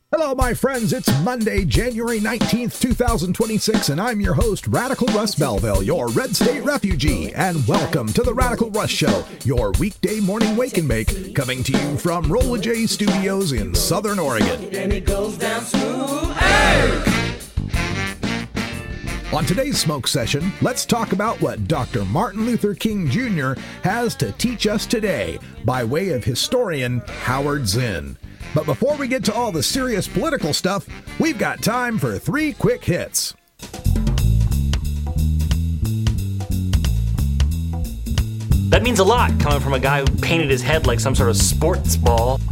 Hello, my friends. It's Monday, January 19th, 2026, and I'm your host, Radical Russ Belville, your Red State refugee, and welcome to the Radical Russ Show, your weekday morning wake and bake, coming to you from Rolla J Studios in Southern Oregon. And it goes down smooth. Hey! On today's smoke session, let's talk about what Dr. Martin Luther King Jr. has to teach us today by way of historian Howard Zinn. But before we get to all the serious political stuff, we've got time for 3 quick hits. That means a lot coming from a guy who painted his head like some sort of sports ball.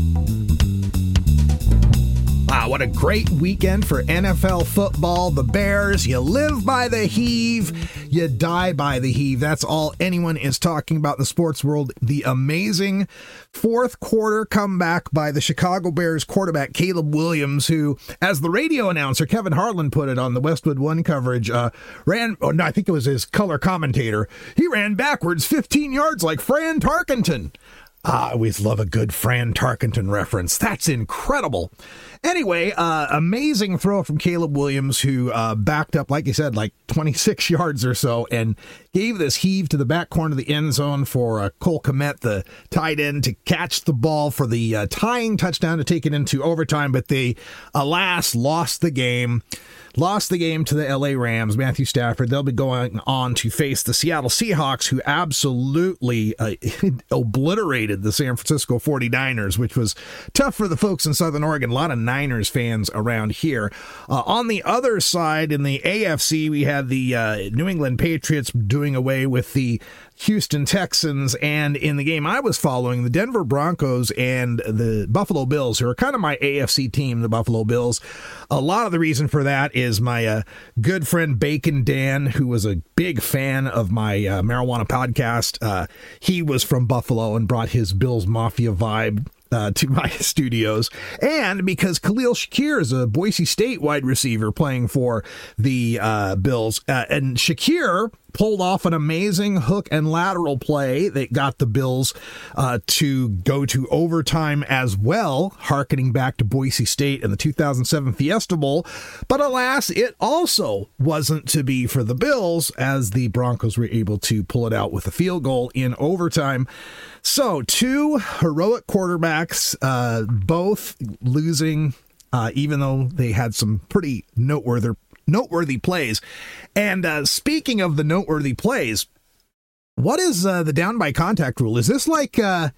Wow, what a great weekend for NFL football. The Bears, you live by the heave, you die by the heave. That's all anyone is talking about in the sports world. The amazing fourth quarter comeback by the Chicago Bears quarterback Caleb Williams, who, as the radio announcer Kevin Harlan put it on the Westwood One coverage, I think it was his color commentator, he ran backwards 15 yards like Fran Tarkenton. I always love a good Fran Tarkenton reference. That's incredible. Anyway, amazing throw from Caleb Williams, who backed up, like you said, like 26 yards or so, and gave this heave to the back corner of the end zone for Cole Kmet, the tight end, to catch the ball for the tying touchdown to take it into overtime. But they, alas, lost the game. Lost the game to the LA Rams. Matthew Stafford, they'll be going on to face the Seattle Seahawks, who absolutely obliterated the San Francisco 49ers, which was tough for the folks in Southern Oregon. A lot of Niners fans around here. On the other side, in the AFC, we had the New England Patriots doing away with the Houston Texans, and in the game I was following, the Denver Broncos and the Buffalo Bills, who are kind of my AFC team, the Buffalo Bills. A lot of the reason for that is my good friend Bacon Dan, who was a big fan of my marijuana podcast. He was from Buffalo and brought his Bills Mafia vibe to my studios, and because Khalil Shakir is a Boise State wide receiver playing for the Bills, and Shakir pulled off an amazing hook and lateral play that got the Bills to go to overtime as well, hearkening back to Boise State in the 2007 Fiesta Bowl. But alas, it also wasn't to be for the Bills, as the Broncos were able to pull it out with a field goal in overtime. So 2 heroic quarterbacks, both losing, even though they had some pretty noteworthy plays. And speaking of the noteworthy plays, what is the down by contact rule? Is this like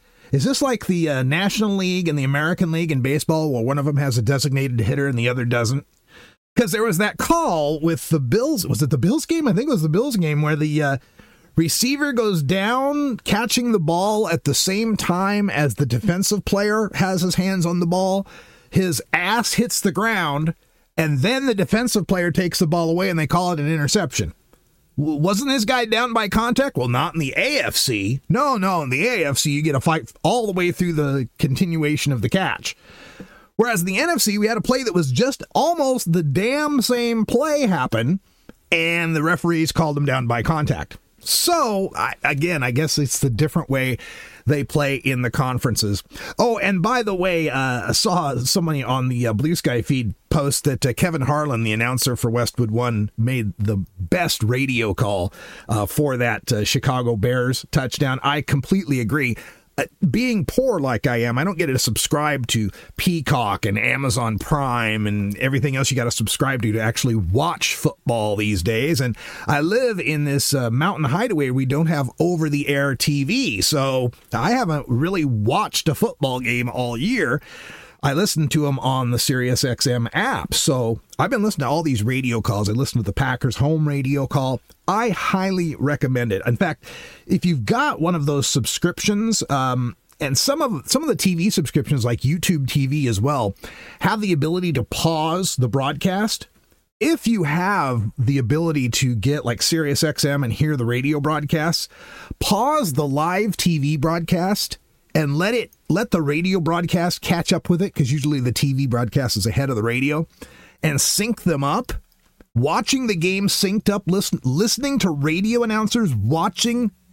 the National League and the American League in baseball, where one of them has a designated hitter and the other doesn't? Because there was that call with the Bills. Was it the Bills game? I think it was the Bills game, where the receiver goes down catching the ball at the same time as the defensive player has his hands on the ball. His ass hits the ground, and then the defensive player takes the ball away, and they call it an interception. Wasn't this guy down by contact? Well, not in the AFC. No, in the AFC, you get a fight all the way through the continuation of the catch. Whereas in the NFC, we had a play that was just almost the damn same play happen, and the referees called him down by contact. So, I guess it's the different way they play in the conferences. Oh, and by the way, I saw somebody on the Blue Sky feed post that Kevin Harlan, the announcer for Westwood One, made the best radio call for that Chicago Bears touchdown. I completely agree. Being poor like I am, I don't get to subscribe to Peacock and Amazon Prime and everything else you got to subscribe to actually watch football these days. And I live in this mountain hideaway where we don't have over-the-air TV, so I haven't really watched a football game all year. I listen to them on the SiriusXM app. So I've been listening to all these radio calls. I listened to the Packers home radio call. I highly recommend it. In fact, if you've got one of those subscriptions, and some of the TV subscriptions like YouTube TV as well, have the ability to pause the broadcast. If you have the ability to get like SiriusXM and hear the radio broadcasts, pause the live TV broadcast and let the radio broadcast catch up with it, because usually the TV broadcast is ahead of the radio, and sync them up. Watching the game synced up, listening to radio announcers watching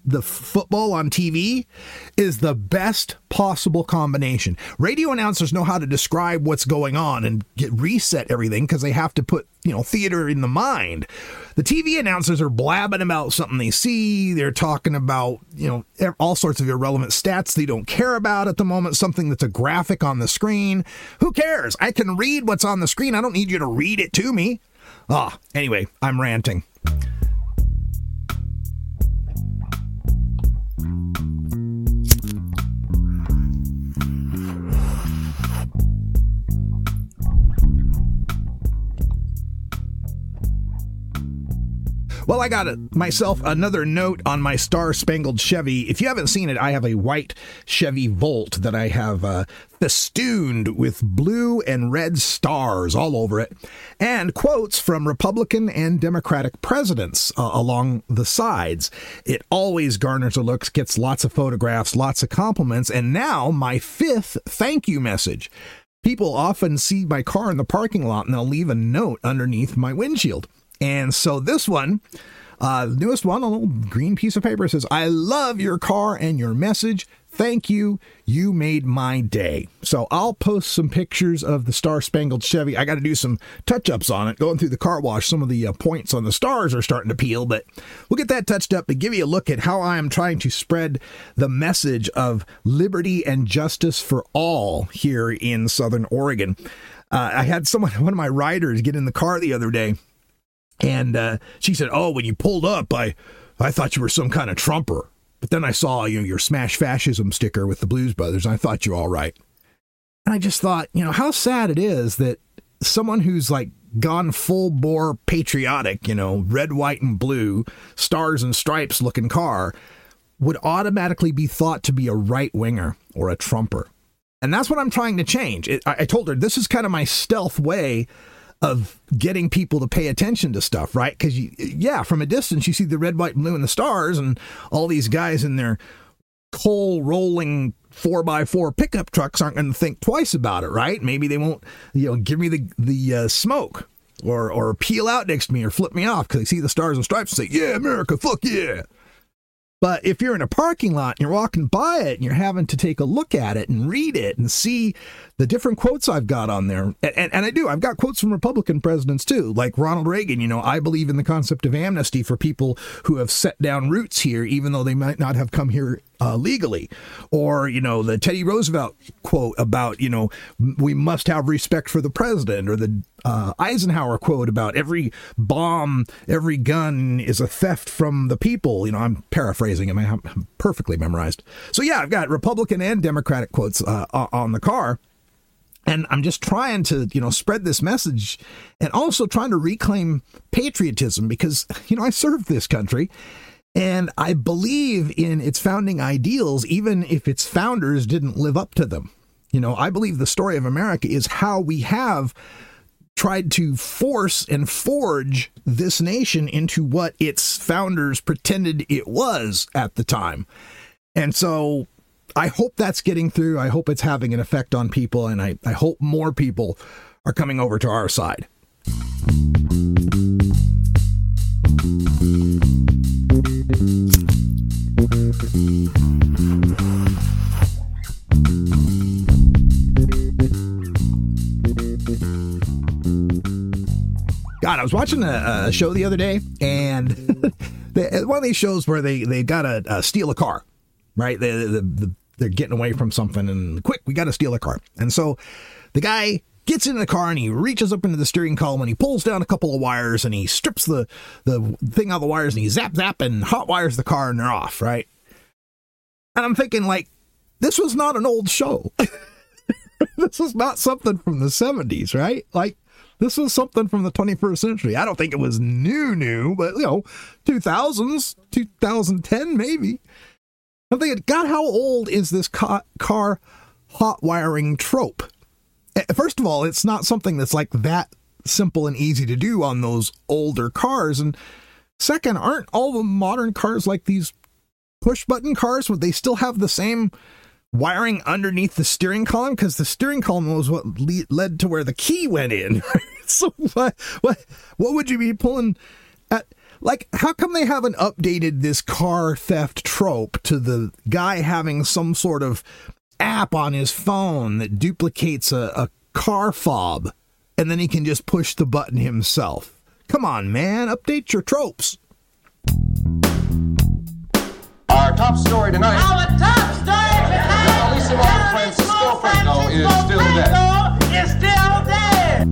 the football on TV is the best possible combination. Radio announcers know how to describe what's going on and reset everything because they have to put, theater in the mind. The TV announcers are blabbing about something they see. They're talking about, all sorts of irrelevant stats they don't care about at the moment, something that's a graphic on the screen. Who cares? I can read what's on the screen. I don't need you to read it to me. Anyway, I'm ranting. Well, I got myself another note on my star-spangled Chevy. If you haven't seen it, I have a white Chevy Volt that I have festooned with blue and red stars all over it, and quotes from Republican and Democratic presidents along the sides. It always garners a look, gets lots of photographs, lots of compliments, and now my 5th thank you message. People often see my car in the parking lot and they'll leave a note underneath my windshield. And so this one, the newest one, a little green piece of paper, says, "I love your car and your message. Thank you. You made my day." So I'll post some pictures of the Star-Spangled Chevy. I got to do some touch-ups on it. Going through the car wash, some of the points on the stars are starting to peel, but we'll get that touched up to give you a look at how I am trying to spread the message of liberty and justice for all here in Southern Oregon. I had one of my riders get in the car the other day, and she said, "Oh, when you pulled up, I thought you were some kind of Trumper. But then I saw your Smash Fascism sticker with the Blues Brothers, and I thought you were all right." And I just thought, how sad it is that someone who's like gone full bore patriotic, red, white, and blue, stars and stripes looking car, would automatically be thought to be a right winger or a Trumper. And that's what I'm trying to change. I told her this is kind of my stealth way of getting people to pay attention to stuff, right? Because, from a distance, you see the red, white, and blue and the stars and all these guys in their coal-rolling 4x4 pickup trucks aren't going to think twice about it, right? Maybe they won't, give me the smoke or peel out next to me or flip me off because they see the stars and stripes and say, "Yeah, America, fuck yeah." But if you're in a parking lot and you're walking by it and you're having to take a look at it and read it and see the different quotes I've got on there, and I've got quotes from Republican presidents too, like Ronald Reagan, "I believe in the concept of amnesty for people who have set down roots here, even though they might not have come here legally." Or, the Teddy Roosevelt quote about, we must have respect for the president, or the Eisenhower quote about every bomb, every gun is a theft from the people. I'm paraphrasing him. I'm perfectly memorized. So yeah, I've got Republican and Democratic quotes on the car. And I'm just trying to, spread this message and also trying to reclaim patriotism because, I served this country and I believe in its founding ideals, even if its founders didn't live up to them. I believe the story of America is how we have tried to force and forge this nation into what its founders pretended it was at the time. And so I hope that's getting through. I hope it's having an effect on people, and I hope more people are coming over to our side. God, I was watching a show the other day, and one of these shows where they got to steal a car. Right? They're getting away from something and quick, we got to steal a car. And so the guy gets in the car and he reaches up into the steering column and he pulls down a couple of wires and he strips the thing out of the wires and he zap and hot wires the car and they're off, right? And I'm thinking, this was not an old show. This is not something from the 70s, right? This was something from the 21st century. I don't think it was new, but 2000s, 2010 maybe. I'm thinking, God, how old is this car hot wiring trope? First of all, it's not something that's that simple and easy to do on those older cars. And second, aren't all the modern cars like these push button cars? Would they still have the same wiring underneath the steering column? Because the steering column was what led to where the key went in. So what would you be pulling at? Like, how come they haven't updated this car theft trope to the guy having some sort of app on his phone that duplicates a car fob, and then he can just push the button himself? Come on, man, update your tropes. Our top story tonight. Our top story tonight. Bellissimo Francisco Franco is still dead. Is still dead.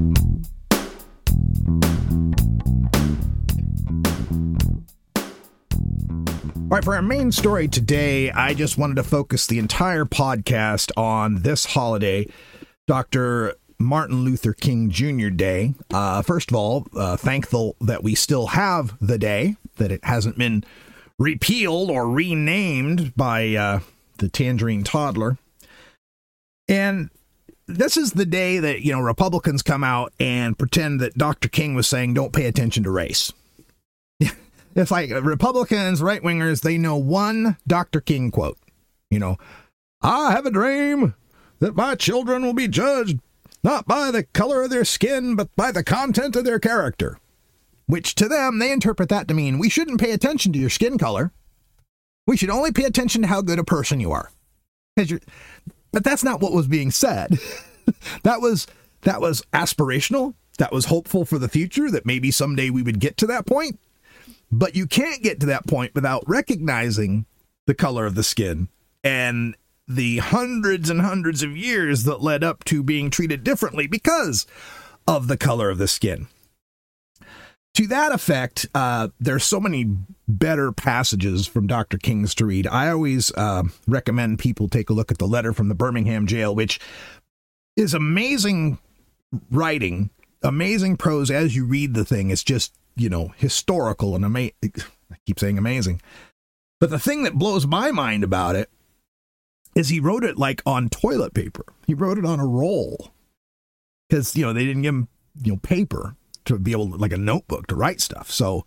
All right, for our main story today, I just wanted to focus the entire podcast on this holiday, Dr. Martin Luther King Jr. Day. First of all, thankful that we still have the day, that it hasn't been repealed or renamed by the Tangerine Toddler. And this is the day that, Republicans come out and pretend that Dr. King was saying, don't pay attention to race. It's like Republicans, right-wingers, they know one Dr. King quote. I have a dream that my children will be judged not by the color of their skin, but by the content of their character. Which to them, they interpret that to mean we shouldn't pay attention to your skin color. We should only pay attention to how good a person you are. But that's not what was being said. That was aspirational. That was hopeful for the future, that maybe someday we would get to that point. But you can't get to that point without recognizing the color of the skin and the hundreds and hundreds of years that led up to being treated differently because of the color of the skin. To that effect, there's so many better passages from Dr. King's to read. I always recommend people take a look at the letter from the Birmingham jail, which is amazing writing, amazing prose as you read the thing. It's just, historical and I keep saying amazing. But the thing that blows my mind about it is he wrote it like on toilet paper. He wrote it on a roll because, they didn't give him, paper to be able to, like a notebook to write stuff. So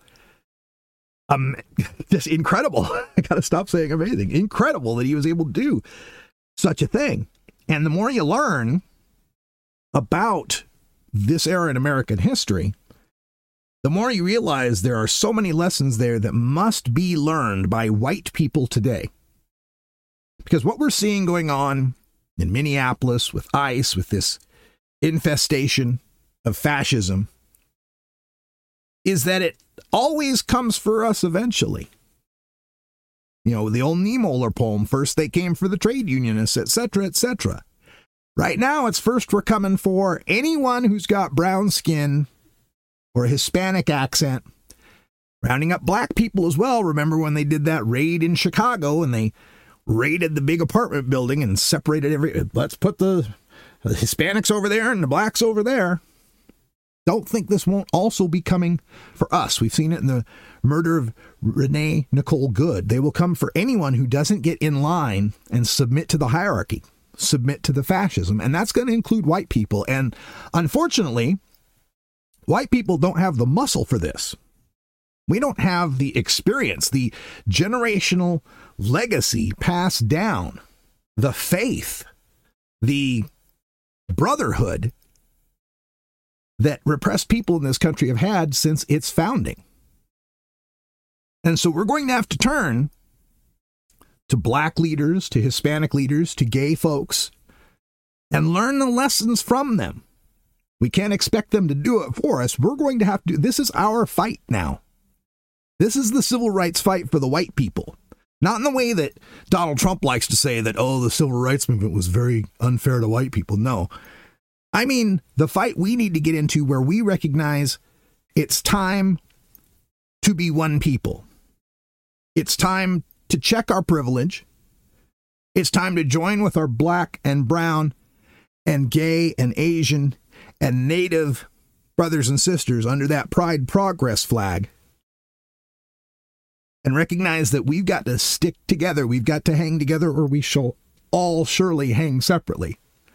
just incredible. I got to stop saying amazing. Incredible that he was able to do such a thing. And the more you learn about this era in American history, the more you realize there are so many lessons there that must be learned by white people today. Because what we're seeing going on in Minneapolis with ICE, with this infestation of fascism, is that it always comes for us eventually. The old Niemöller poem, first they came for the trade unionists, etc., etc. Right now, it's first we're coming for anyone who's got brown skin or a Hispanic accent, rounding up black people as well. Remember when they did that raid in Chicago and they raided the big apartment building and separated let's put the Hispanics over there and the blacks over there. Don't think this won't also be coming for us. We've seen it in the murder of Renee Nicole Good. They will come for anyone who doesn't get in line and submit to the hierarchy, submit to the fascism. And that's going to include white people. And unfortunately, white people don't have the muscle for this. We don't have the experience, the generational legacy passed down, the faith, the brotherhood that repressed people in this country have had since its founding. And so we're going to have to turn to black leaders, to Hispanic leaders, to gay folks, and learn the lessons from them. We can't expect them to do it for us. We're going to have to. This is our fight now. This is the civil rights fight for the white people. Not in the way that Donald Trump likes to say that, the civil rights movement was very unfair to white people. No. I mean, the fight we need to get into where we recognize it's time to be one people. It's time to check our privilege. It's time to join with our black and brown and gay and Asian and Native brothers and sisters under that Pride Progress flag and recognize that we've got to stick together. We've got to hang together or we shall all surely hang separately.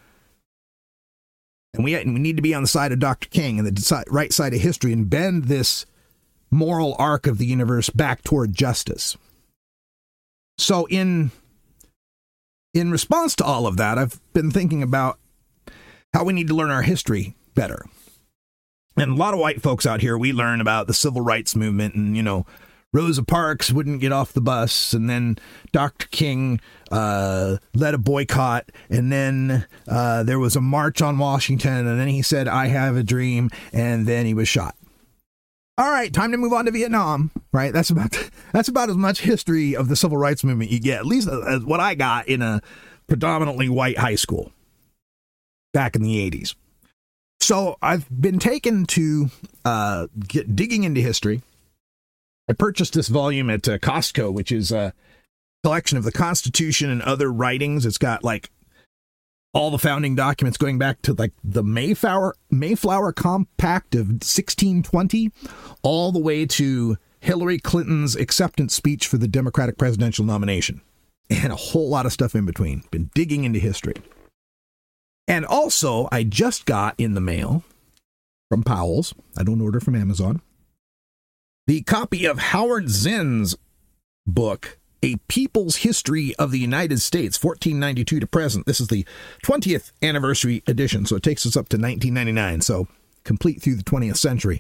And we need to be on the side of Dr. King and the right side of history and bend this moral arc of the universe back toward justice. So in response to all of that, I've been thinking about how we need to learn our history better. And a lot of white folks out here, we learn about the civil rights movement and, Rosa Parks wouldn't get off the bus, and then Dr. King led a boycott, and then there was a march on Washington, and then he said, I have a dream, and then he was shot. All right, time to move on to Vietnam, right? That's about as much history of the civil rights movement you get, at least as what I got in a predominantly white high school back in the 80s. So I've been taken to digging into history. I purchased this volume at Costco, which is a collection of the Constitution and other writings. It's got like all the founding documents going back to like the Mayflower Compact of 1620, all the way to Hillary Clinton's acceptance speech for the Democratic presidential nomination, and a whole lot of stuff in between. Been digging into history. And also, I just got in the mail from Powell's, I don't order from Amazon, the copy of Howard Zinn's book, A People's History of the United States, 1492 to present. This is the 20th anniversary edition, so it takes us up to 1999, so complete through the 20th century.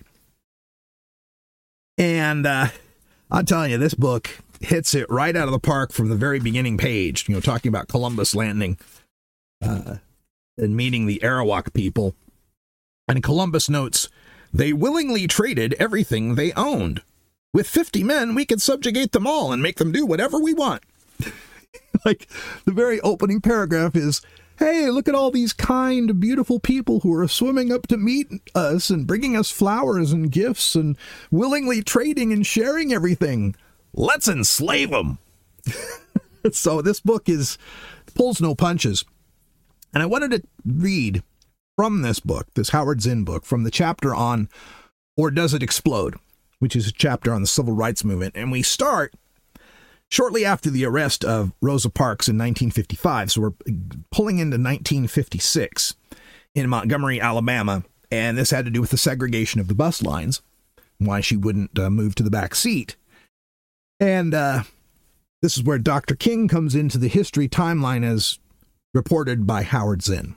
And I'm telling you, this book hits it right out of the park from the very beginning page, talking about Columbus landing and meeting the Arawak people. And Columbus notes, they willingly traded everything they owned. With 50 men, we could subjugate them all and make them do whatever we want. Like, the very opening paragraph is, hey, look at all these kind, beautiful people who are swimming up to meet us and bringing us flowers and gifts and willingly trading and sharing everything. Let's enslave them. So this book pulls no punches. And I wanted to read from this book, this Howard Zinn book, from the chapter on Or Does It Explode, which is a chapter on the civil rights movement. And we start shortly after the arrest of Rosa Parks in 1955. So we're pulling into 1956 in Montgomery, Alabama. And this had to do with the segregation of the bus lines, why she wouldn't move to the back seat. And this is where Dr. King comes into the history timeline as reported by Howard Zinn.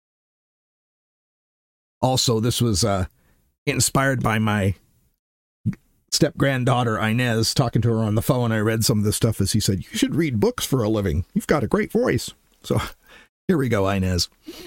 Also, this was inspired by my step-granddaughter, Inez, talking to her on the phone. I read some of this stuff as he said, you should read books for a living. You've got a great voice. So here we go, Inez.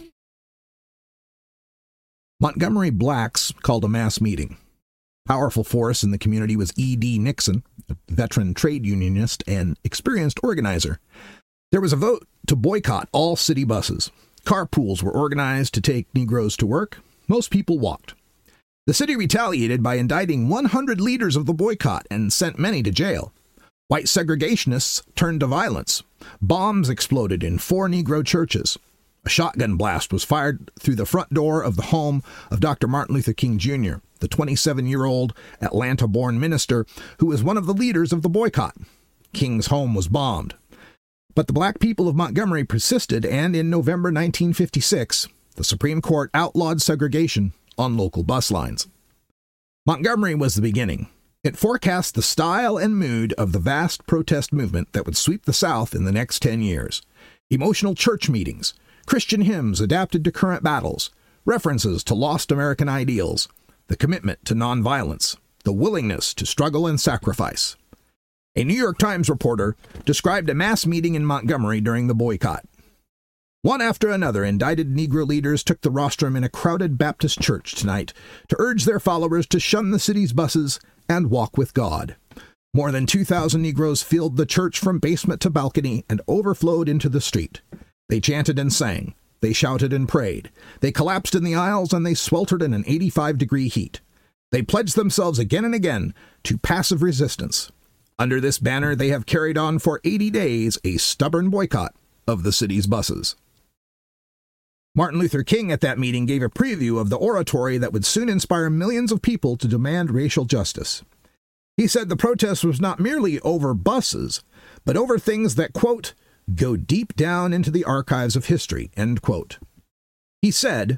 Montgomery blacks called a mass meeting. Powerful force in the community was E.D. Nixon, a veteran trade unionist and experienced organizer. There was a vote to boycott all city buses. Carpools were organized to take Negroes to work. Most people walked. The city retaliated by indicting 100 leaders of the boycott and sent many to jail. White segregationists turned to violence. Bombs exploded in 4 Negro churches. A shotgun blast was fired through the front door of the home of Dr. Martin Luther King Jr., the 27-year-old Atlanta-born minister who was one of the leaders of the boycott. King's home was bombed. But the black people of Montgomery persisted, and in November 1956, the Supreme Court outlawed segregation on local bus lines. Montgomery was the beginning. It forecast the style and mood of the vast protest movement that would sweep the South in the next 10 years. Emotional church meetings, Christian hymns adapted to current battles, references to lost American ideals, the commitment to nonviolence, the willingness to struggle and sacrifice. A New York Times reporter described a mass meeting in Montgomery during the boycott. One after another, indicted Negro leaders took the rostrum in a crowded Baptist church tonight to urge their followers to shun the city's buses and walk with God. More than 2,000 Negroes filled the church from basement to balcony and overflowed into the street. They chanted and sang. They shouted and prayed. They collapsed in the aisles and they sweltered in an 85-degree heat. They pledged themselves again and again to passive resistance. Under this banner, they have carried on for 80 days a stubborn boycott of the city's buses. Martin Luther King at that meeting gave a preview of the oratory that would soon inspire millions of people to demand racial justice. He said the protest was not merely over buses, but over things that, quote, go deep down into the archives of history, end quote. He said,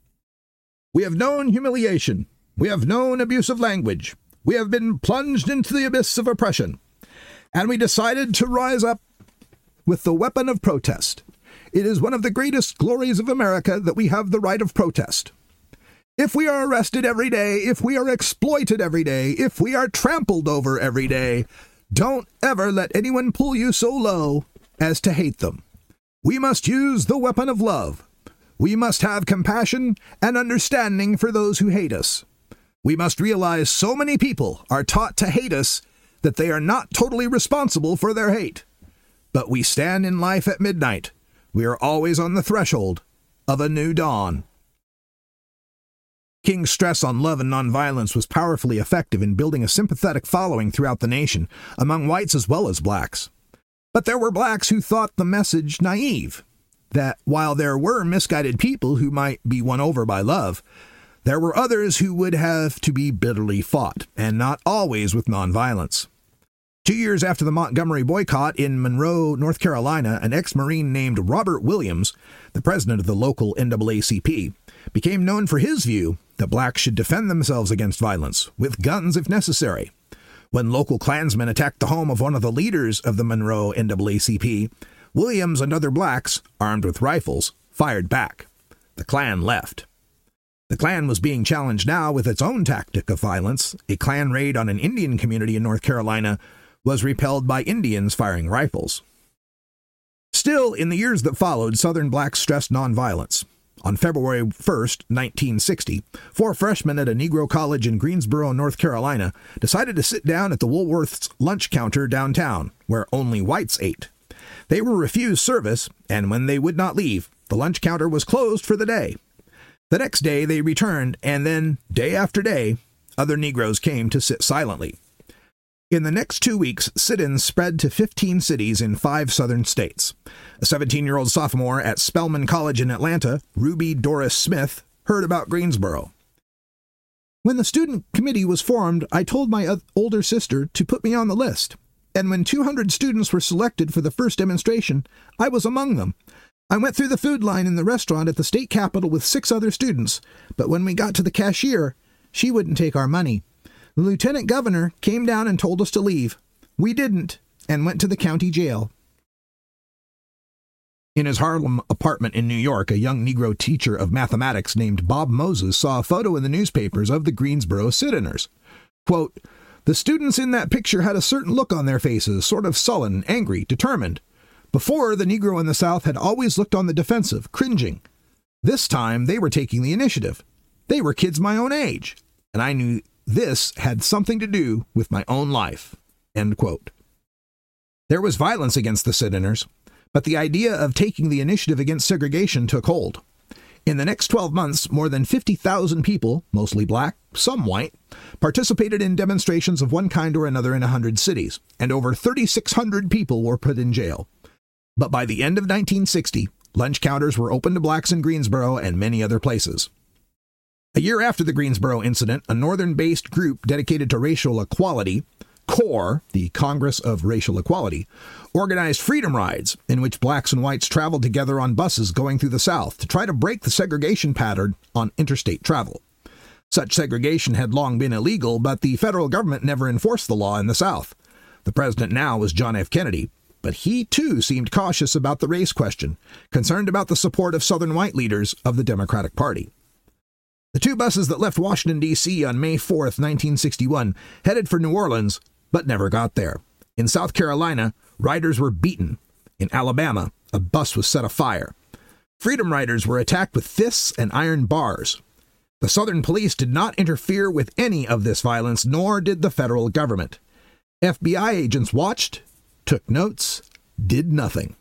we have known humiliation. We have known abusive language. We have been plunged into the abyss of oppression. And we decided to rise up with the weapon of protest. It is one of the greatest glories of America that we have the right of protest. If we are arrested every day, if we are exploited every day, if we are trampled over every day, don't ever let anyone pull you so low as to hate them. We must use the weapon of love. We must have compassion and understanding for those who hate us. We must realize so many people are taught to hate us that they are not totally responsible for their hate. But we stand in life at midnight. We are always on the threshold of a new dawn. King's stress on love and nonviolence was powerfully effective in building a sympathetic following throughout the nation, among whites as well as blacks. But there were blacks who thought the message naive, that while there were misguided people who might be won over by love, there were others who would have to be bitterly fought, and not always with nonviolence. 2 years after the Montgomery boycott in Monroe, North Carolina, an ex-Marine named Robert Williams, the president of the local NAACP, became known for his view that blacks should defend themselves against violence, with guns if necessary. When local Klansmen attacked the home of one of the leaders of the Monroe NAACP, Williams and other blacks, armed with rifles, fired back. The Klan left. The Klan was being challenged now with its own tactic of violence. A Klan raid on an Indian community in North Carolina was repelled by Indians firing rifles. Still, in the years that followed, Southern blacks stressed nonviolence. On February 1st, 1960, 4 freshmen at a Negro college in Greensboro, North Carolina, decided to sit down at the Woolworth's lunch counter downtown, where only whites ate. They were refused service, and when they would not leave, the lunch counter was closed for the day. The next day they returned, and then, day after day, other Negroes came to sit silently. In the next 2 weeks, sit-ins spread to 15 cities in 5 southern states. A 17-year-old sophomore at Spelman College in Atlanta, Ruby Doris Smith, heard about Greensboro. When the student committee was formed, I told my older sister to put me on the list. And when 200 students were selected for the first demonstration, I was among them. I went through the food line in the restaurant at the state capitol with 6 other students, but when we got to the cashier, she wouldn't take our money. The lieutenant governor came down and told us to leave. We didn't, and went to the county jail. In his Harlem apartment in New York, a young Negro teacher of mathematics named Bob Moses saw a photo in the newspapers of the Greensboro sit-inners. Quote, "The students in that picture had a certain look on their faces, sort of sullen, angry, determined. Before, the Negro in the South had always looked on the defensive, cringing. This time, they were taking the initiative. They were kids my own age, and I knew this had something to do with my own life." End quote. There was violence against the sit-inners, but the idea of taking the initiative against segregation took hold. In the next 12 months, more than 50,000 people, mostly black, some white, participated in demonstrations of one kind or another in 100 cities, and over 3,600 people were put in jail. But by the end of 1960, lunch counters were open to blacks in Greensboro and many other places. A year after the Greensboro incident, a northern-based group dedicated to racial equality, CORE, the Congress of Racial Equality, organized freedom rides in which blacks and whites traveled together on buses going through the South to try to break the segregation pattern on interstate travel. Such segregation had long been illegal, but the federal government never enforced the law in the South. The president now was John F. Kennedy, but he too seemed cautious about the race question, concerned about the support of Southern white leaders of the Democratic Party. The 2 buses that left Washington, D.C. on May 4th, 1961, headed for New Orleans, but never got there. In South Carolina, riders were beaten. In Alabama, a bus was set afire. Freedom riders were attacked with fists and iron bars. The Southern police did not interfere with any of this violence, nor did the federal government. FBI agents watched, took notes, did nothing.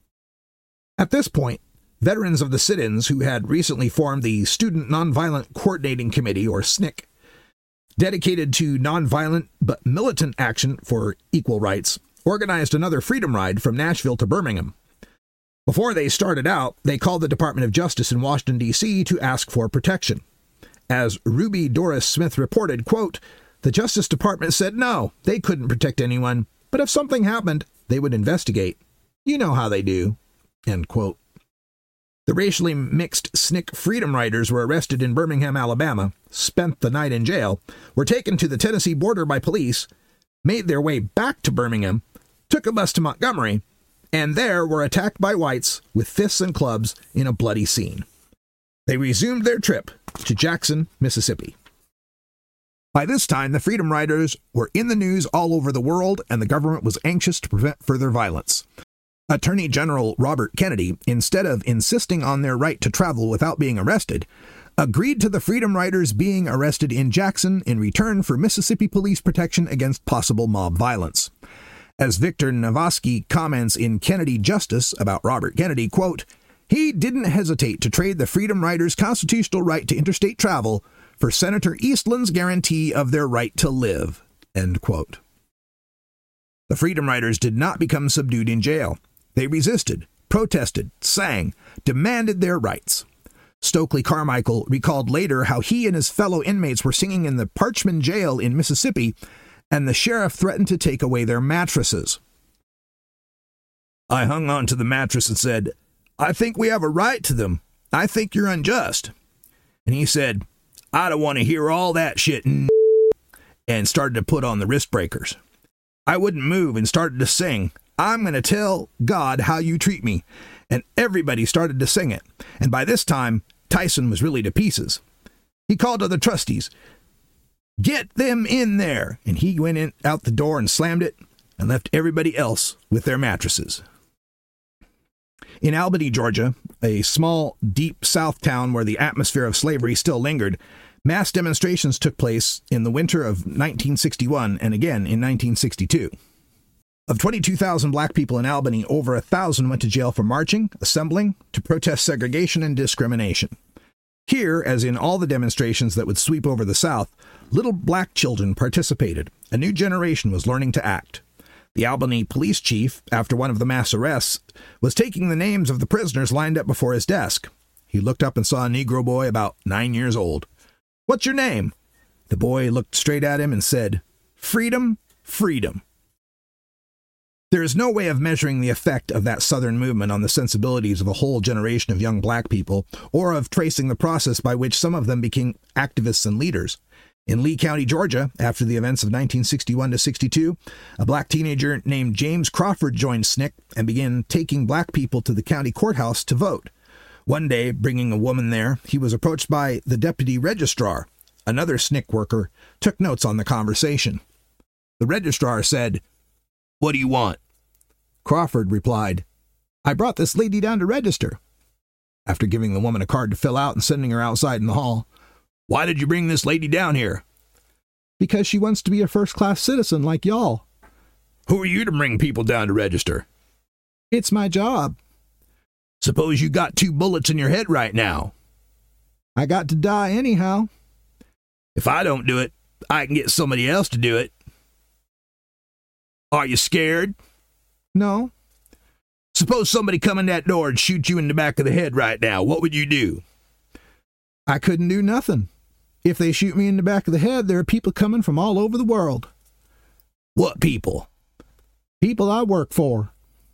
At this point, veterans of the sit-ins who had recently formed the Student Nonviolent Coordinating Committee, or SNCC, dedicated to nonviolent but militant action for equal rights, organized another freedom ride from Nashville to Birmingham. Before they started out, they called the Department of Justice in Washington, D.C. to ask for protection. As Ruby Doris Smith reported, quote, "The Justice Department said no, they couldn't protect anyone, but if something happened, they would investigate. You know how they do." End quote. The racially mixed SNCC freedom riders were arrested in Birmingham, Alabama, spent the night in jail, were taken to the Tennessee border by police, made their way back to Birmingham, took a bus to Montgomery, and there were attacked by whites with fists and clubs in a bloody scene. They resumed their trip to Jackson, Mississippi. By this time, the Freedom Riders were in the news all over the world, and the government was anxious to prevent further violence. Attorney General Robert Kennedy, instead of insisting on their right to travel without being arrested, agreed to the Freedom Riders being arrested in Jackson in return for Mississippi police protection against possible mob violence. As Victor Navasky comments in Kennedy Justice about Robert Kennedy, quote, "He didn't hesitate to trade the Freedom Riders' constitutional right to interstate travel for Senator Eastland's guarantee of their right to live." End quote. The Freedom Riders did not become subdued in jail. They resisted, protested, sang, demanded their rights. Stokely Carmichael recalled later how he and his fellow inmates were singing in the Parchman jail in Mississippi, and the sheriff threatened to take away their mattresses. "I hung on to the mattress and said, 'I think we have a right to them. I think you're unjust.' And he said, 'I don't want to hear all that shit,' and started to put on the wrist breakers. I wouldn't move and started to sing, 'I'm going to tell God how you treat me.' And everybody started to sing it. And by this time, Tyson was really to pieces. He called to the trustees, 'Get them in there!' And he went out the door and slammed it and left everybody else with their mattresses." In Albany, Georgia, a small, deep South town where the atmosphere of slavery still lingered, mass demonstrations took place in the winter of 1961 and again in 1962. Of 22,000 black people in Albany, over 1,000 went to jail for marching, assembling, to protest segregation and discrimination. Here, as in all the demonstrations that would sweep over the South, little black children participated. A new generation was learning to act. The Albany police chief, after one of the mass arrests, was taking the names of the prisoners lined up before his desk. He looked up and saw a Negro boy about 9 years old. "What's your name?" The boy looked straight at him and said, "Freedom, freedom." There is no way of measuring the effect of that Southern movement on the sensibilities of a whole generation of young black people, or of tracing the process by which some of them became activists and leaders. In Lee County, Georgia, after the events of 1961 to 62, a black teenager named James Crawford joined SNCC and began taking black people to the county courthouse to vote. One day, bringing a woman there, he was approached by the deputy registrar. Another SNCC worker took notes on the conversation. The registrar said, "What do you want?" Crawford replied, "I brought this lady down to register." After giving the woman a card to fill out and sending her outside in the hall, "Why did you bring this lady down here?" "Because she wants to be a first-class citizen like y'all." "Who are you to bring people down to register?" "It's my job." "Suppose you got 2 bullets in your head right now." "I got to die anyhow." "If I don't do it, I can get somebody else to do it." "Are you scared?" "No." "Suppose somebody come in that door and shoot you in the back of the head right now. What would you do?" "I couldn't do nothing. If they shoot me in the back of the head, there are people coming from all over the world." "What people?" "People I work for."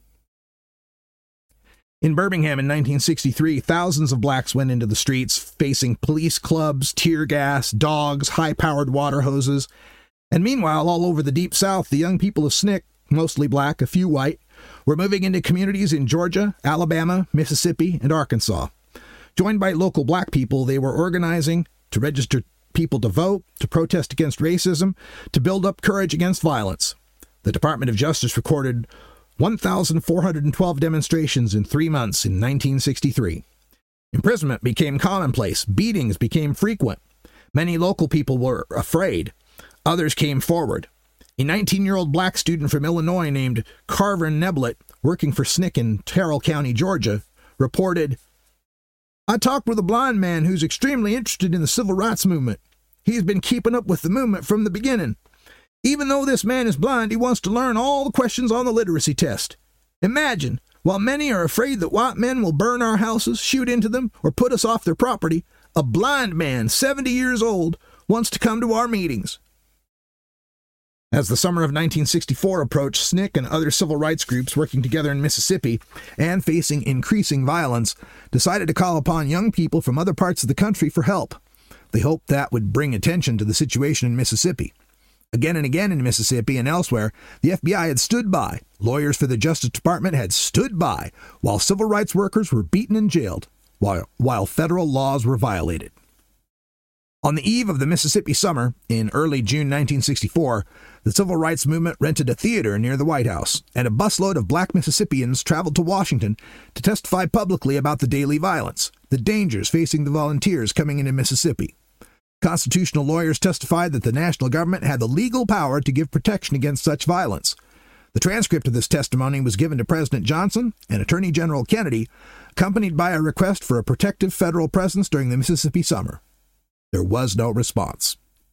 In Birmingham in 1963, thousands of blacks went into the streets facing police clubs, tear gas, dogs, high-powered water hoses. And meanwhile, all over the Deep South, the young people of SNCC, mostly black, a few white, were moving into communities in Georgia, Alabama, Mississippi, and Arkansas. Joined by local black people, they were organizing to register people to vote, to protest against racism, to build up courage against violence. The Department of Justice recorded 1,412 demonstrations in 3 months in 1963. Imprisonment became commonplace. Beatings became frequent. Many local people were afraid. Others came forward. A 19-year-old black student from Illinois named Carver Neblett, working for SNCC in Terrell County, Georgia, reported, "I talked with a blind man who's extremely interested in the civil rights movement. He's been keeping up with the movement from the beginning. Even though this man is blind, he wants to learn all the questions on the literacy test. Imagine, while many are afraid that white men will burn our houses, shoot into them, or put us off their property, a blind man, 70 years old, wants to come to our meetings." As the summer of 1964 approached, SNCC and other civil rights groups working together in Mississippi and facing increasing violence decided to call upon young people from other parts of the country for help. They hoped that would bring attention to the situation in Mississippi. Again and again in Mississippi and elsewhere, the FBI had stood by. Lawyers for the Justice Department had stood by while civil rights workers were beaten and jailed. while federal laws were violated. On the eve of the Mississippi Summer, in early June 1964, the Civil Rights Movement rented a theater near the White House, and a busload of black Mississippians traveled to Washington to testify publicly about the daily violence, the dangers facing the volunteers coming into Mississippi. Constitutional lawyers testified that the national government had the legal power to give protection against such violence. The transcript of this testimony was given to President Johnson and Attorney General Kennedy, accompanied by a request for a protective federal presence during the Mississippi summer. There was no response.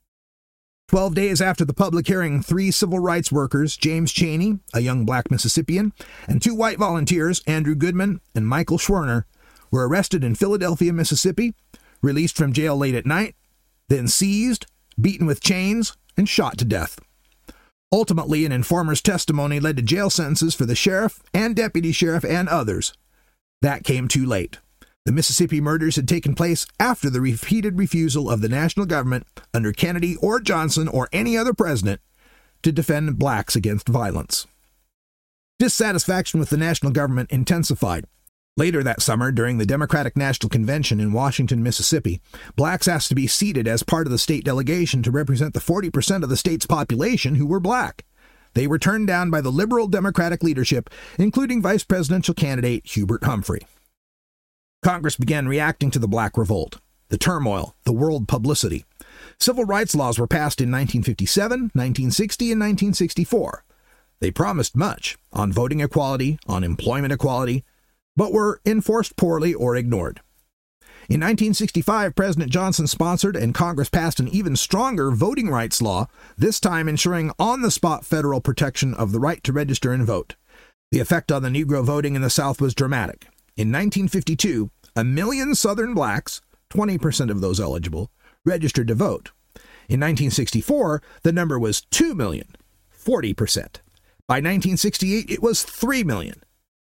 12 days after the public hearing, 3 civil rights workers, James Chaney, a young black Mississippian, and 2 white volunteers, Andrew Goodman and Michael Schwerner, were arrested in Philadelphia, Mississippi, released from jail late at night, then seized, beaten with chains, and shot to death. Ultimately, an informer's testimony led to jail sentences for the sheriff and deputy sheriff and others. That came too late. The Mississippi murders had taken place after the repeated refusal of the national government, under Kennedy or Johnson or any other president, to defend blacks against violence. Dissatisfaction with the national government intensified. Later that summer, during the Democratic National Convention in Washington, Mississippi, blacks asked to be seated as part of the state delegation to represent the 40% of the state's population who were black. They were turned down by the liberal Democratic leadership, including vice presidential candidate Hubert Humphrey. Congress began reacting to the black revolt, the turmoil, the world publicity. Civil rights laws were passed in 1957, 1960, and 1964. They promised much on voting equality, on employment equality, but were enforced poorly or ignored. In 1965, President Johnson sponsored and Congress passed an even stronger voting rights law, this time ensuring on-the-spot federal protection of the right to register and vote. The effect on the Negro voting in the South was dramatic. In 1952, 1 million Southern blacks, 20% of those eligible, registered to vote. In 1964, the number was 2 million, 40%. By 1968, it was 3 million,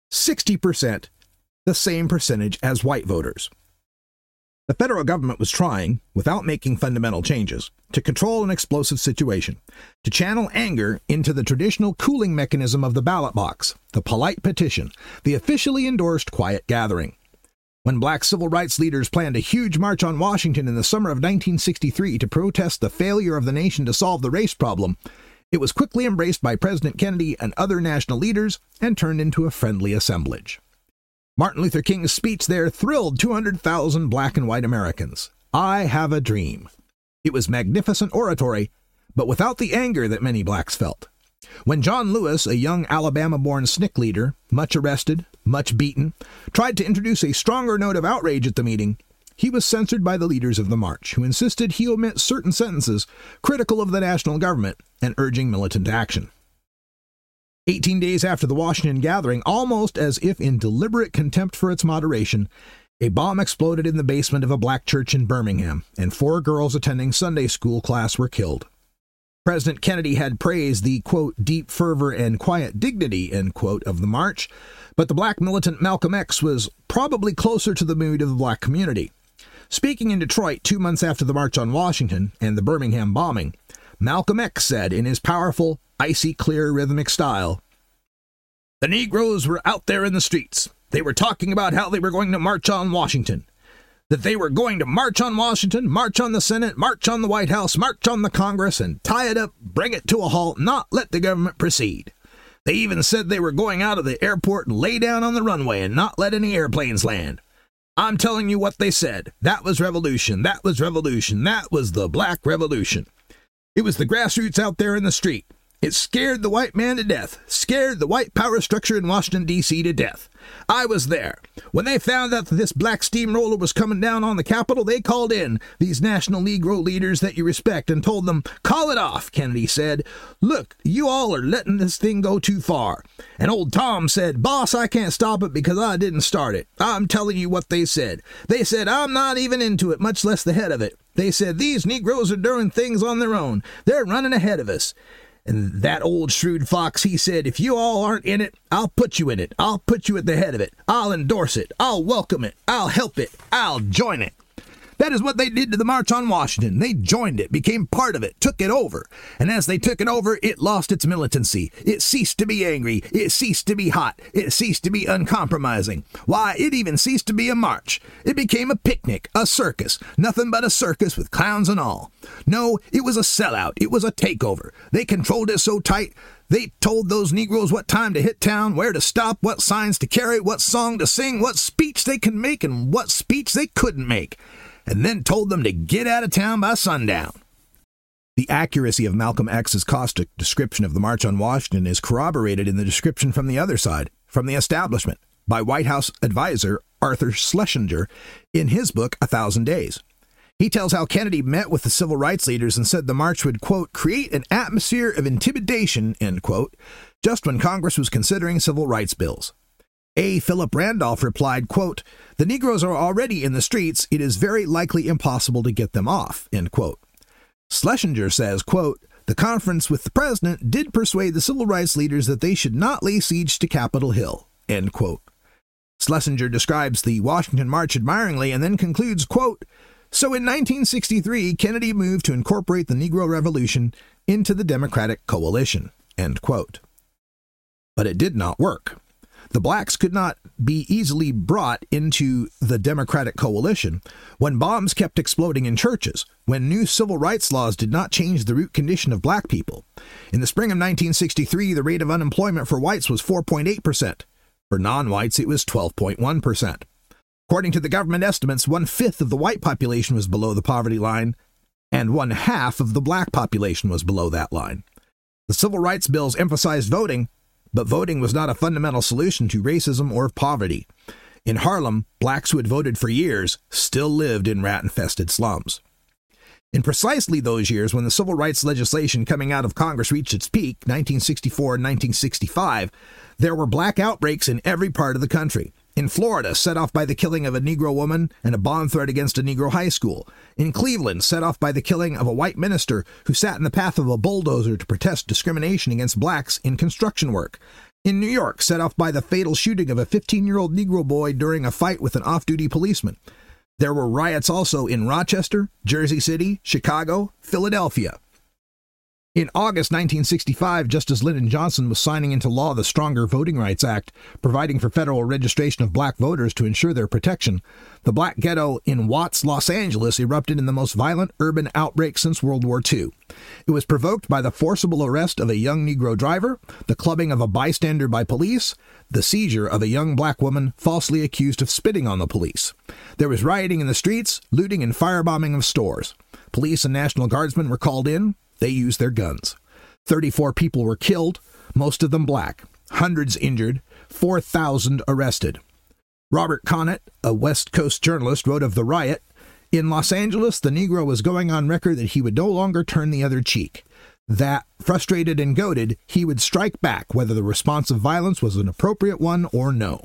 60%, the same percentage as white voters. The federal government was trying, without making fundamental changes, to control an explosive situation, to channel anger into the traditional cooling mechanism of the ballot box, the polite petition, the officially endorsed quiet gathering. When black civil rights leaders planned a huge march on Washington in the summer of 1963 to protest the failure of the nation to solve the race problem, it was quickly embraced by President Kennedy and other national leaders and turned into a friendly assemblage. Martin Luther King's speech there thrilled 200,000 black and white Americans. I have a dream. It was magnificent oratory, but without the anger that many blacks felt. When John Lewis, a young Alabama-born SNCC leader, much arrested, much beaten, tried to introduce a stronger note of outrage at the meeting, he was censored by the leaders of the march, who insisted he omit certain sentences critical of the national government and urging militant action. 18 days after the Washington gathering, almost as if in deliberate contempt for its moderation, a bomb exploded in the basement of a black church in Birmingham, and 4 girls attending Sunday school class were killed. President Kennedy had praised the, quote, deep fervor and quiet dignity, end quote, of the march, but the black militant Malcolm X was probably closer to the mood of the black community. Speaking in Detroit 2 months after the March on Washington and the Birmingham bombing, Malcolm X said in his powerful, icy clear rhythmic style, "The Negroes were out there in the streets. They were talking about how they were going to march on Washington. That they were going to march on Washington, march on the Senate, march on the White House, march on the Congress, and tie it up, bring it to a halt, not let the government proceed. They even said they were going out of the airport and lay down on the runway and not let any airplanes land. I'm telling you what they said. That was revolution. That was revolution. That was the black revolution. It was the grassroots out there in the street. It scared the white man to death, scared the white power structure in Washington, D.C. to death. I was there. When they found out that this black steamroller was coming down on the Capitol, they called in these national Negro leaders that you respect and told them, 'Call it off,' Kennedy said. 'Look, you all are letting this thing go too far.' And old Tom said, 'Boss, I can't stop it because I didn't start it.' I'm telling you what they said. They said, 'I'm not even into it, much less the head of it.' They said, 'These Negroes are doing things on their own. They're running ahead of us.' And that old shrewd fox, he said, 'If you all aren't in it, I'll put you in it. I'll put you at the head of it. I'll endorse it. I'll welcome it. I'll help it. I'll join it.' That is what they did to the March on Washington. They joined it, became part of it, took it over. And as they took it over, it lost its militancy. It ceased to be angry. It ceased to be hot. It ceased to be uncompromising. Why, it even ceased to be a march. It became a picnic, a circus. Nothing but a circus with clowns and all. No, it was a sellout. It was a takeover. They controlled it so tight, they told those Negroes what time to hit town, where to stop, what signs to carry, what song to sing, what speech they could make, and what speech they couldn't make, and then told them to get out of town by sundown. The accuracy of Malcolm X's caustic description of the March on Washington is corroborated in the description from the other side, from the establishment, by White House advisor Arthur Schlesinger in his book, 1,000 Days. He tells how Kennedy met with the civil rights leaders and said the march would, quote, create an atmosphere of intimidation, end quote, just when Congress was considering civil rights bills. A. Philip Randolph replied, quote, the Negroes are already in the streets. It is very likely impossible to get them off, end quote. Schlesinger says, quote, the conference with the president did persuade the civil rights leaders that they should not lay siege to Capitol Hill, end quote. Schlesinger describes the Washington March admiringly and then concludes, quote, so in 1963, Kennedy moved to incorporate the Negro Revolution into the Democratic coalition, end quote. But it did not work. The blacks could not be easily brought into the Democratic coalition when bombs kept exploding in churches, when new civil rights laws did not change the root condition of black people. In the spring of 1963, the rate of unemployment for whites was 4.8%. For non-whites, it was 12.1%. According to the government estimates, 1/5 of the white population was below the poverty line, and 1/2 of the black population was below that line. The civil rights bills emphasized voting, but voting was not a fundamental solution to racism or poverty. In Harlem, blacks who had voted for years still lived in rat-infested slums. In precisely those years when the civil rights legislation coming out of Congress reached its peak, 1964 and 1965, there were black outbreaks in every part of the country. In Florida, set off by the killing of a Negro woman and a bomb threat against a Negro high school. In Cleveland, set off by the killing of a white minister who sat in the path of a bulldozer to protest discrimination against blacks in construction work. In New York, set off by the fatal shooting of a 15-year-old Negro boy during a fight with an off-duty policeman. There were riots also in Rochester, Jersey City, Chicago, Philadelphia. In August 1965, just as Lyndon Johnson was signing into law the Stronger Voting Rights Act, providing for federal registration of black voters to ensure their protection, the black ghetto in Watts, Los Angeles erupted in the most violent urban outbreak since World War II. It was provoked by the forcible arrest of a young Negro driver, the clubbing of a bystander by police, the seizure of a young black woman falsely accused of spitting on the police. There was rioting in the streets, looting and firebombing of stores. Police and National Guardsmen were called in. They used their guns. 34 people were killed, most of them black, hundreds injured, 4,000 arrested. Robert Conant, a West Coast journalist, wrote of the riot, in Los Angeles, the Negro was going on record that he would no longer turn the other cheek. That, frustrated and goaded, he would strike back whether the response of violence was an appropriate one or no.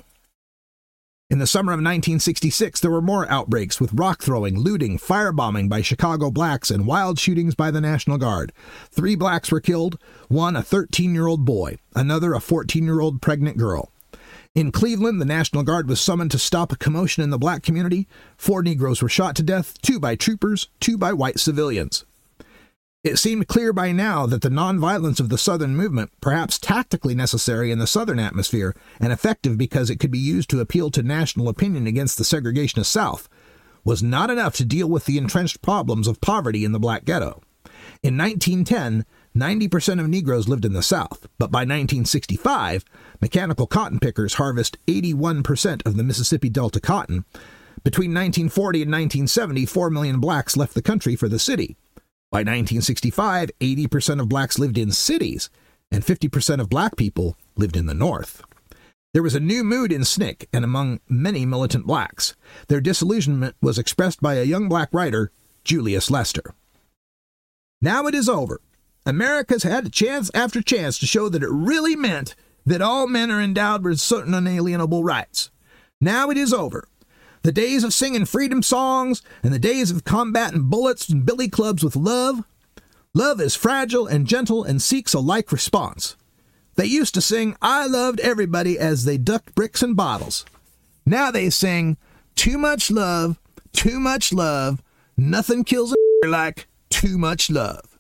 In the summer of 1966, there were more outbreaks with rock throwing, looting, firebombing by Chicago blacks, and wild shootings by the National Guard. 3 blacks were killed, one a 13-year-old boy, another a 14-year-old pregnant girl. In Cleveland, the National Guard was summoned to stop a commotion in the black community. 4 Negroes were shot to death, 2 by troopers, 2 by white civilians. It seemed clear by now that the nonviolence of the Southern movement, perhaps tactically necessary in the Southern atmosphere and effective because it could be used to appeal to national opinion against the segregationist South, was not enough to deal with the entrenched problems of poverty in the black ghetto. In 1910, 90% of Negroes lived in the South, but by 1965, mechanical cotton pickers harvest 81% of the Mississippi Delta cotton. Between 1940 and 1970, 4 million blacks left the country for the city. By 1965, 80% of blacks lived in cities, and 50% of black people lived in the North. There was a new mood in SNCC and among many militant blacks. Their disillusionment was expressed by a young black writer, Julius Lester. Now it is over. America's had chance after chance to show that it really meant that all men are endowed with certain unalienable rights. Now it is over. The days of singing freedom songs and the days of combating bullets and billy clubs with love. Love is fragile and gentle and seeks a like response. They used to sing, I loved everybody as they ducked bricks and bottles. Now they sing, too much love, Too much love. Nothing kills a like too much love.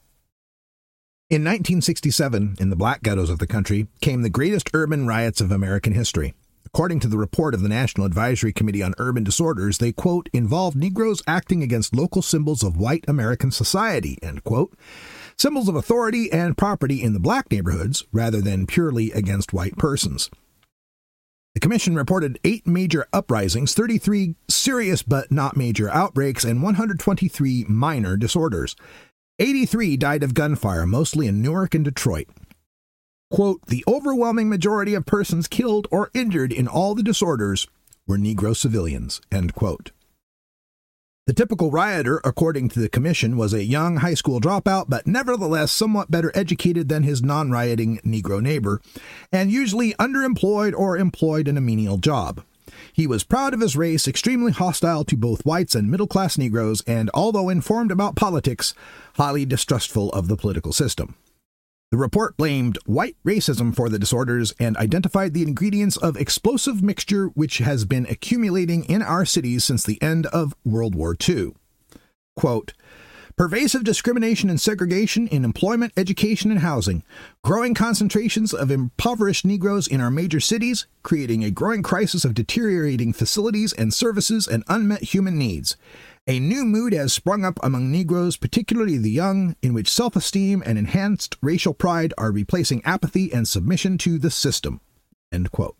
In 1967, in the black ghettos of the country, came the greatest urban riots of American history. According to the report of the National Advisory Committee on Urban Disorders, they, quote, involved Negroes acting against local symbols of white American society, end quote, symbols of authority and property in the black neighborhoods, rather than purely against white persons. The commission reported 8 major uprisings, 33 serious but not major outbreaks, and 123 minor disorders. 83 died of gunfire, mostly in Newark and Detroit. Quote, the overwhelming majority of persons killed or injured in all the disorders were Negro civilians, end quote. The typical rioter, according to the commission, was a young high school dropout, but nevertheless somewhat better educated than his non-rioting Negro neighbor, and usually underemployed or employed in a menial job. He was proud of his race, extremely hostile to both whites and middle-class Negroes, and although informed about politics, highly distrustful of the political system. The report blamed white racism for the disorders and identified the ingredients of explosive mixture which has been accumulating in our cities since the end of World War II. Quote, pervasive discrimination and segregation in employment, education, and housing, growing concentrations of impoverished Negroes in our major cities, creating a growing crisis of deteriorating facilities and services and unmet human needs. A new mood has sprung up among Negroes, particularly the young, in which self-esteem and enhanced racial pride are replacing apathy and submission to the system. End quote.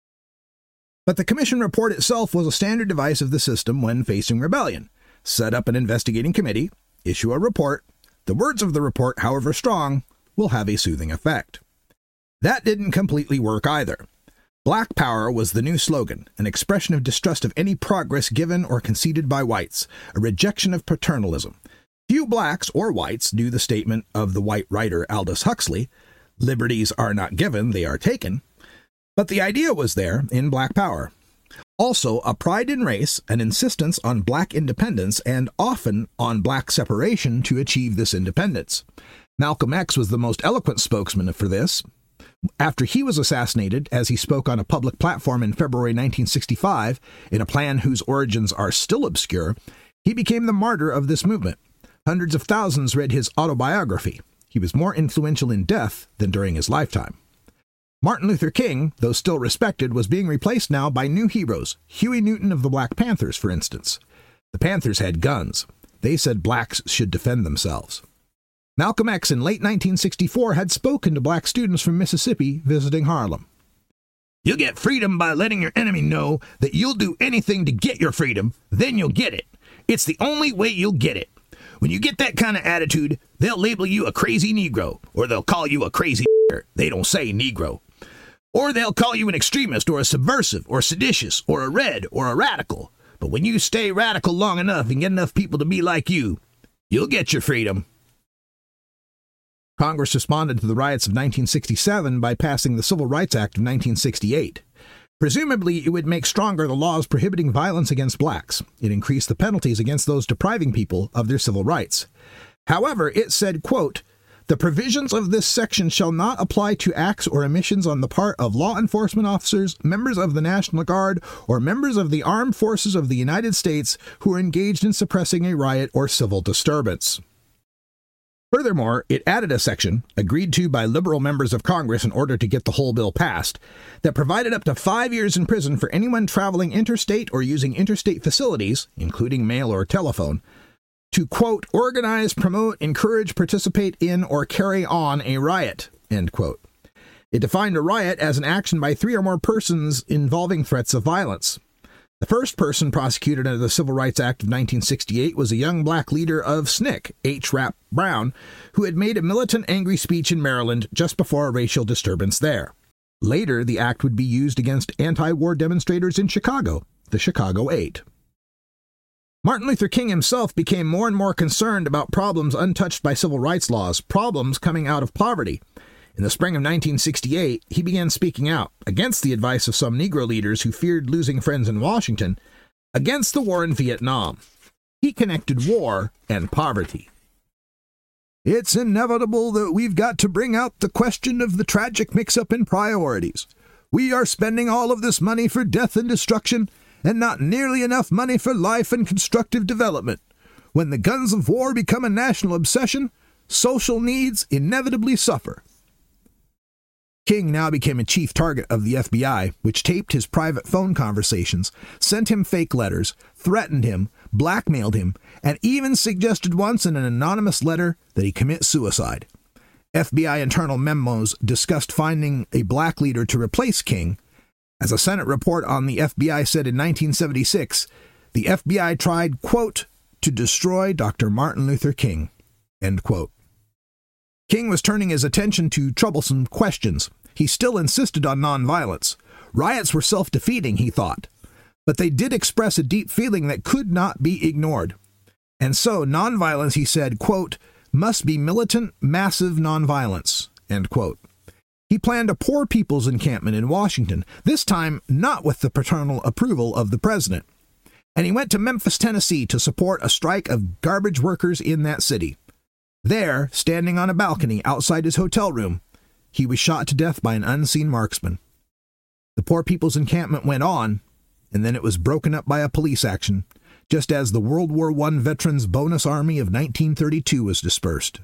But the commission report itself was a standard device of the system when facing rebellion. Set up an investigating committee, issue a report. The words of the report, however strong, will have a soothing effect. That didn't completely work either. Black power was the new slogan, an expression of distrust of any progress given or conceded by whites, a rejection of paternalism. Few blacks or whites knew the statement of the white writer Aldous Huxley, liberties are not given, they are taken. But the idea was there in black power. Also, a pride in race, an insistence on black independence, and often on black separation to achieve this independence. Malcolm X was the most eloquent spokesman for this. After he was assassinated, as he spoke on a public platform in February 1965, in a plan whose origins are still obscure, he became the martyr of this movement. Hundreds of thousands read his autobiography. He was more influential in death than during his lifetime. Martin Luther King, though still respected, was being replaced now by new heroes, Huey Newton of the Black Panthers, for instance. The Panthers had guns. They said blacks should defend themselves. Malcolm X in late 1964 had spoken to black students from Mississippi visiting Harlem. You'll get freedom by letting your enemy know that you'll do anything to get your freedom, then you'll get it. It's the only way you'll get it. When you get that kind of attitude, they'll label you a crazy Negro, or they'll call you a crazy they don't say Negro. Or they'll call you an extremist or a subversive or seditious or a red or a radical. But when you stay radical long enough and get enough people to be like you, you'll get your freedom. Congress responded to the riots of 1967 by passing the Civil Rights Act of 1968. Presumably, it would make stronger the laws prohibiting violence against blacks. It increased the penalties against those depriving people of their civil rights. However, it said, quote, the provisions of this section shall not apply to acts or omissions on the part of law enforcement officers, members of the National Guard, or members of the armed forces of the United States who are engaged in suppressing a riot or civil disturbance. Furthermore, it added a section, agreed to by liberal members of Congress in order to get the whole bill passed, that provided up to 5 years in prison for anyone traveling interstate or using interstate facilities, including mail or telephone, to, quote, organize, promote, encourage, participate in, or carry on a riot, end quote. It defined a riot as an action by 3 or more persons involving threats of violence. The first person prosecuted under the Civil Rights Act of 1968 was a young black leader of SNCC, H. Rap Brown, who had made a militant, angry speech in Maryland just before a racial disturbance there. Later, the act would be used against anti-war demonstrators in Chicago, the Chicago 8. Martin Luther King himself became more and more concerned about problems untouched by civil rights laws, problems coming out of poverty. In the spring of 1968, he began speaking out, against the advice of some Negro leaders who feared losing friends in Washington, against the war in Vietnam. He connected war and poverty. It's inevitable that we've got to bring out the question of the tragic mix-up in priorities. We are spending all of this money for death and destruction, and not nearly enough money for life and constructive development. When the guns of war become a national obsession, social needs inevitably suffer. King now became a chief target of the FBI, which taped his private phone conversations, sent him fake letters, threatened him, blackmailed him, and even suggested once in an anonymous letter that he commit suicide. FBI internal memos discussed finding a black leader to replace King. As a Senate report on the FBI said in 1976, the FBI tried, quote, to destroy Dr. Martin Luther King, end quote. King was turning his attention to troublesome questions. He still insisted on nonviolence. Riots were self-defeating, he thought, but they did express a deep feeling that could not be ignored. And so nonviolence, he said, quote, must be militant, massive nonviolence, end quote. He planned a poor people's encampment in Washington, this time not with the paternal approval of the president. And he went to Memphis, Tennessee to support a strike of garbage workers in that city. There, standing on a balcony outside his hotel room, he was shot to death by an unseen marksman. The poor people's encampment went on, and then it was broken up by a police action, just as the World War I Veterans Bonus Army of 1932 was dispersed.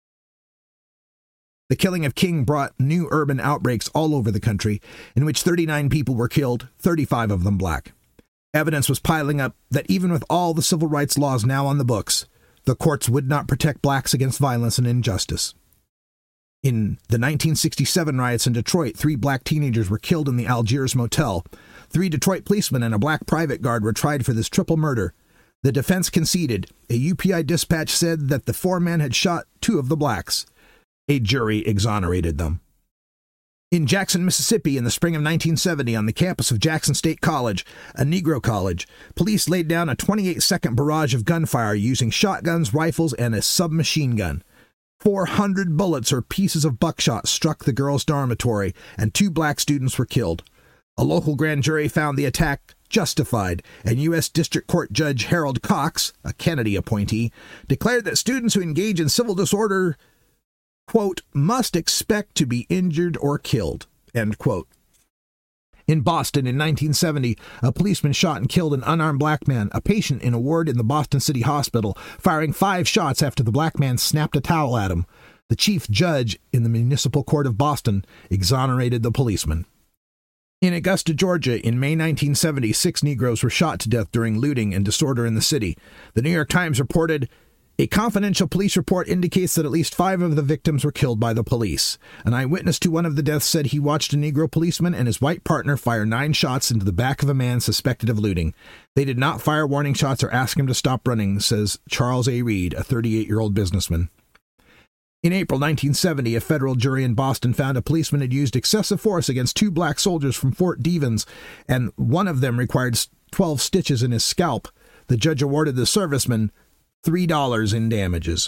The killing of King brought new urban outbreaks all over the country, in which 39 people were killed, 35 of them black. Evidence was piling up that even with all the civil rights laws now on the books, the courts would not protect blacks against violence and injustice. In the 1967 riots in Detroit, 3 black teenagers were killed in the Algiers Motel. 3 Detroit policemen and a black private guard were tried for this triple murder. The defense conceded. A UPI dispatch said that the 4 men had shot 2 of the blacks. A jury exonerated them. In Jackson, Mississippi, in the spring of 1970, on the campus of Jackson State College, a Negro college, police laid down a 28-second barrage of gunfire using shotguns, rifles, and a submachine gun. 400 bullets or pieces of buckshot struck the girls' dormitory, and 2 black students were killed. A local grand jury found the attack justified, and U.S. District Court Judge Harold Cox, a Kennedy appointee, declared that students who engage in civil disorder, quote, must expect to be injured or killed, end quote. In Boston in 1970, a policeman shot and killed an unarmed black man, a patient in a ward in the Boston City Hospital, firing 5 shots after the black man snapped a towel at him. The chief judge in the Municipal Court of Boston exonerated the policeman. In Augusta, Georgia, in May 1970, 6 Negroes were shot to death during looting and disorder in the city. The New York Times reported, a confidential police report indicates that at least 5 of the victims were killed by the police. An eyewitness to one of the deaths said he watched a Negro policeman and his white partner fire 9 shots into the back of a man suspected of looting. They did not fire warning shots or ask him to stop running, says Charles A. Reed, a 38-year-old businessman. In April 1970, a federal jury in Boston found a policeman had used excessive force against 2 black soldiers from Fort Devens, and one of them required 12 stitches in his scalp. The judge awarded the serviceman $3 in damages.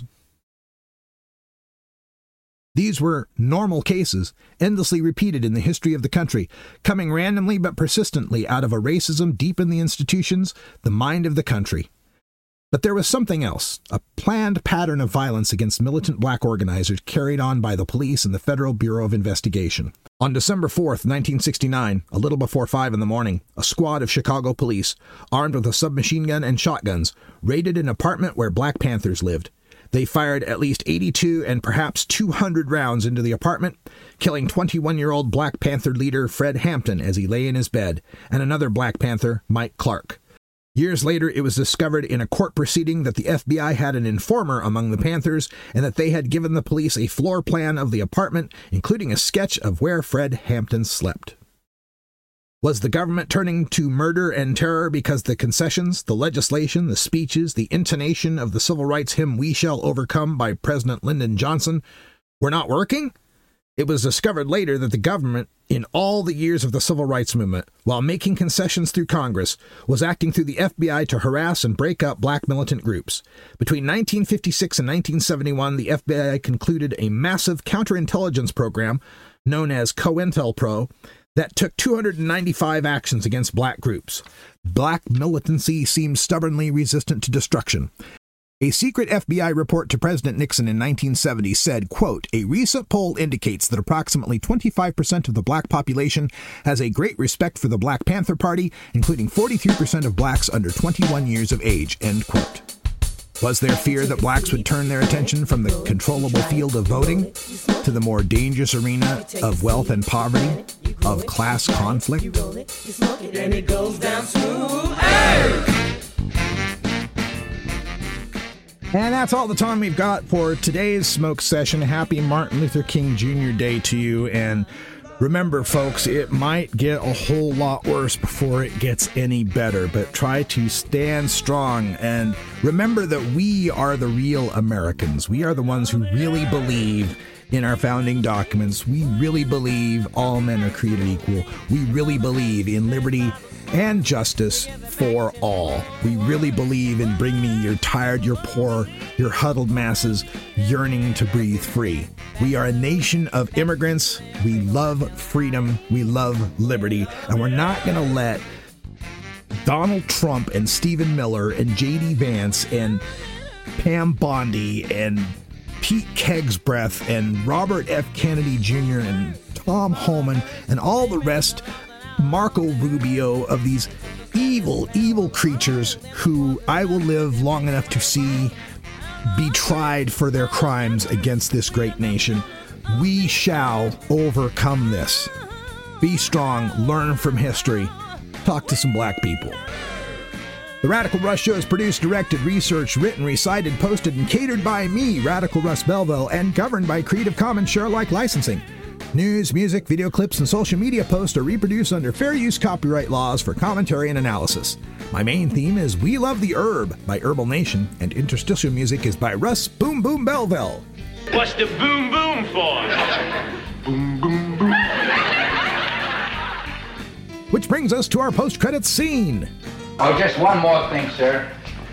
These were normal cases, endlessly repeated in the history of the country, coming randomly but persistently out of a racism deep in the institutions, the mind of the country. But there was something else, a planned pattern of violence against militant black organizers carried on by the police and the Federal Bureau of Investigation. On December 4th, 1969, a little before 5 in the morning, a squad of Chicago police, armed with a submachine gun and shotguns, raided an apartment where Black Panthers lived. They fired at least 82 and perhaps 200 rounds into the apartment, killing 21-year-old Black Panther leader Fred Hampton as he lay in his bed, and another Black Panther, Mike Clark. Years later, it was discovered in a court proceeding that the FBI had an informer among the Panthers and that they had given the police a floor plan of the apartment, including a sketch of where Fred Hampton slept. Was the government turning to murder and terror because the concessions, the legislation, the speeches, the intonation of the civil rights hymn "We Shall Overcome" by President Lyndon Johnson were not working? It was discovered later that the government, in all the years of the civil rights movement, while making concessions through Congress, was acting through the FBI to harass and break up black militant groups. Between 1956 and 1971, the FBI concluded a massive counterintelligence program known as COINTELPRO that took 295 actions against black groups. Black militancy seemed stubbornly resistant to destruction. A secret FBI report to President Nixon in 1970 said, quote, "A recent poll indicates that approximately 25% of the black population has a great respect for the Black Panther Party, including 43% of blacks under 21 years of age," end quote. Was there fear that blacks would turn their attention from the controllable field of voting to the more dangerous arena of wealth and poverty, of class conflict? And that's all the time we've got for today's smoke session. Happy Martin Luther King Jr. Day to you. And remember, folks, it might get a whole lot worse before it gets any better, but try to stand strong and remember that we are the real Americans. We are the ones who really believe in our founding documents. We really believe all men are created equal. We really believe in liberty and justice for all. We really believe in bring me your tired, your poor, your huddled masses yearning to breathe free. We are a nation of immigrants. We love freedom. We love liberty. And we're not going to let Donald Trump and Stephen Miller and J.D. Vance and Pam Bondi and Pete Kegsbreath and Robert F. Kennedy Jr. and Tom Homan and all the rest, Marco Rubio, of these evil, evil creatures who I will live long enough to see be tried for their crimes against this great nation. We shall overcome this. Be strong, learn from history, talk to some black people. The Radical Russ Show is produced, directed, researched, written, recited, posted, and catered by me, Radical Russ Belville, and governed by Creative Commons Share-alike licensing. News, music, video clips, and social media posts are reproduced under fair use copyright laws for commentary and analysis. My main theme is We Love the Herb by Herbal Nation, and interstitial music is by Russ Boom Boom Belville. What's the boom boom for? Boom, boom, boom. Which brings us to our post-credits scene. Oh, just one more thing, sir.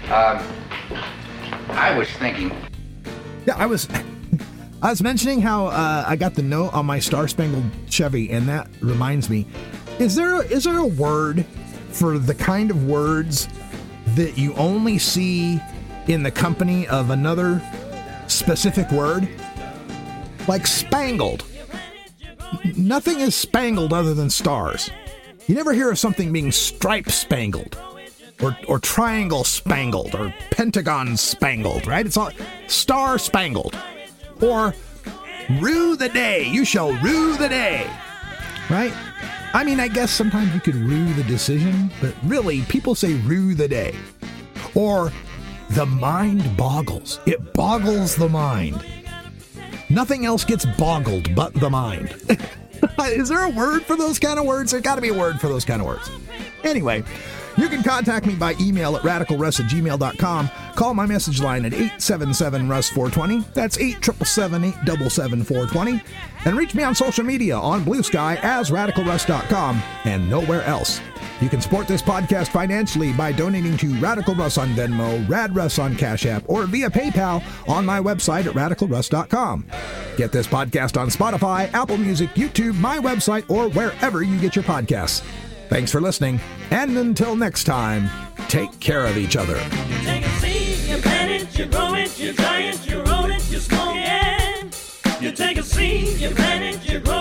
I was thinking. Yeah, I was mentioning how I got the note on my Star Spangled Chevy, and that reminds me, is there a word for the kind of words that you only see in the company of another specific word? Like spangled. Nothing is spangled other than stars. You never hear of something being stripe spangled or triangle spangled or pentagon spangled, right? It's all star spangled. Or rue the day. You shall rue the day. Right? I mean, I guess sometimes you could rue the decision, but really, people say rue the day. Or the mind boggles. It boggles the mind. Nothing else gets boggled but the mind. Is there a word for those kind of words? There's got to be a word for those kind of words. Anyway, you can contact me by email at radicalruss@gmail.com. Call my message line at 877-RUSS-420. That's 877-877-420. And reach me on social media on Blue Sky as radicalruss.com and nowhere else. You can support this podcast financially by donating to Radical Russ on Venmo, Rad Russ on Cash App, or via PayPal on my website at radicalruss.com. Get this podcast on Spotify, Apple Music, YouTube, my website, or wherever you get your podcasts. Thanks for listening, and until next time, take care of each other. You take a seed, you plant it, you grow it, you dry it, you roll it, you smoke it. You take a seed, you plant it, you grow